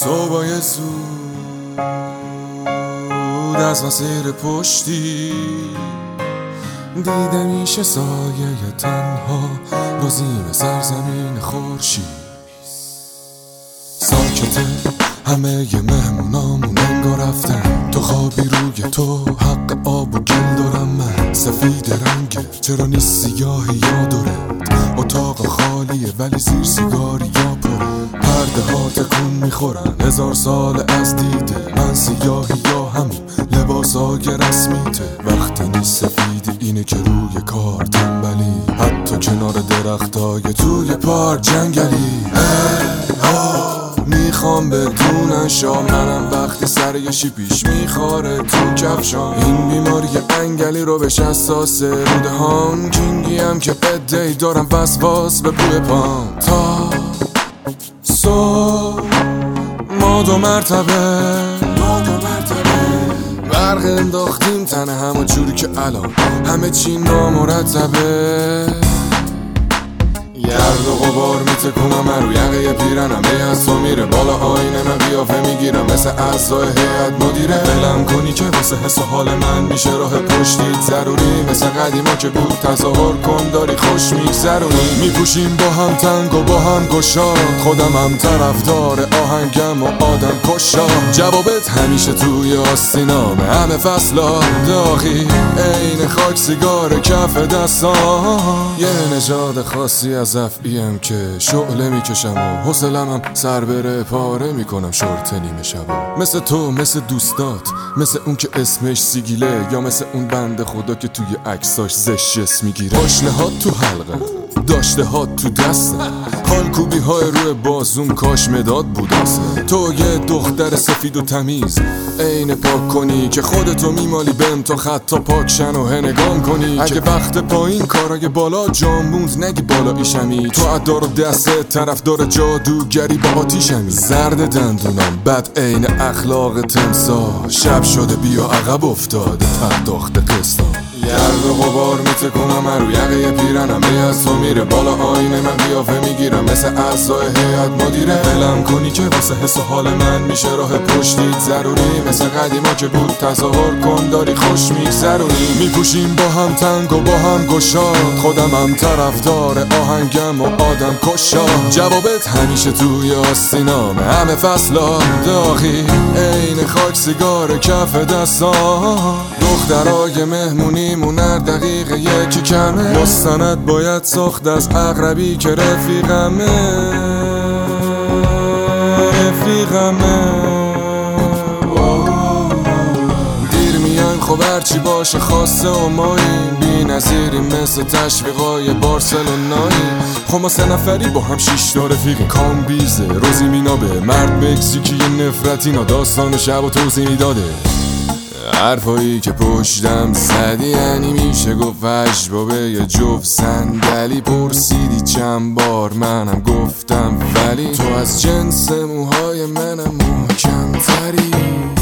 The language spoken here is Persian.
صبحای زود از مسیر پشتی دیده میشه سایه تنها گزین سرزمین خورشید. ساکته همه ی مهمونامون انگار رفتن تو خوابی روی تو حق آب و گل دارم من سفید رنگه چرا نیست سیاهی یا دارد اتاق خالیه ولی زیر سیگاری یا پره پرده ها تکون میخورن 1000 سال از دیده من سیاهی یا همون لباس های رسمیته وقت نیست سفید اینه که روی کار تنبلی حتی کنار درختای توی پارک جنگلی میخوام بدونن شام منم وقتی سر یه شیپیش میخوره تو کفشام این بیماری انگلی رو بهش اساسه روده هام کینگی هم که ادهی دارم وسواس به بوی پام تا صبح ما 2 مرتبه برق انداختیم تنه همه جوری که الان همه چی نامرتبه گرد و غبار میتکنم من رو یقه پیرنم از تو میره بالا آینه من قیافه میگیرم مثل اعضای هیئت مدیره دلم کنی که واسه حس و حال من میشه راه پشتیت ضروری مثل قدیما که بود تظاهر کن داری خوش میگذرونی میپوشیم با هم تنگ و با هم گشاد خودم هم طرفدار آهنگم و آدم کشاد جوابت همیشه توی آستینامه همه فصلا داغی عین خاک سیگار کف دستام یه نژاد خاصی از افعیم که شعله میکشم و حوصله‌ام سر بره پاره میکنم شورت نیمه شبا مثل تو مثل دوستات مثل اون که اسمش سیگیله یا مثل اون بنده خدا که توی عکساش زشت میگیره پاشنهات تو حلقه داشته هات تو دستم خالکوبی های روی بازوم کاش مداد بود اصلا تو یه دختر سفید و تمیز عین پاک کنی که خودتو میمالی بهم تا خطا پاکشن و هنگام کنی اگه وقت پایین کارای بالا جاموند نگی بالا ایشمی تو عدار و دسته طرفدار جادوگری با آتیشمی زرد دندونم بد عین اخلاق تمسا شب شده بیا عقب افتاده پرداخت قسطا گرد و غبار میتکنم من رو یقه پیرنم از تو میره بالا آینه من قیافه میگیرم مثل اعضای هیئت مدیره دلم کنی که واسه حس و حال من میشه راه پشتیت ضروری مثل قدیما که بود تظاهر کن داری خوش میگذرونی میپوشیم با هم تنگ و با هم گشاد خودم هم طرفدار آهنگم و آدم کشاد جوابت همیشه توی آستینامه همه فصلا داغی عین خاک سیگار کف دستام دخترای مهمونی مونر دقیقه یکی کمه مستند باید ساخت از اقربی که رفیقمه دیر میان خب هرچی باشه خواسته و ماییم بی نظیریم مثل تشویقای بارسلونایی خب ما 3 نفری با هم 6 تا رفیقیم کامبیزه روزی مینابه مرد مکزیکی نفرت اینا داستان شب و توضیح میداده حرفایی که پشتم زدی یعنی میشه گفت اشبابه یه جفت صندلی پرسیدی چند بار منم گفتم ولی تو از جنس موهای منم محکم تری